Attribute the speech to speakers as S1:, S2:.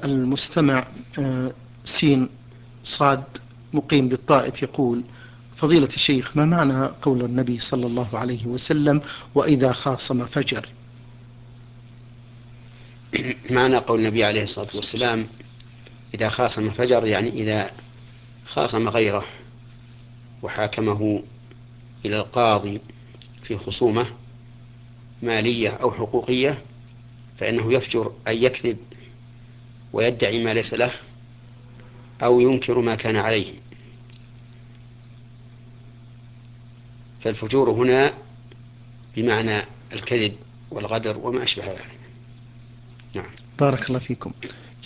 S1: المستمع سين صاد مقيم بالطائف يقول: فضيلة الشيخ، ما معنى قول النبي صلى الله عليه وسلم: وإذا خاصم فجر؟
S2: معنى قول النبي عليه الصلاة والسلام إذا خاصم فجر، يعني إذا خاصم غيره وحاكمه إلى القاضي في خصومة مالية أو حقوقية، فإنه يفجر أن يكذب ويدعي ما ليس له أو ينكر ما كان عليه. فالفجور هنا بمعنى الكذب والغدر وما أشبه ذلك. نعم.
S1: بارك الله فيكم.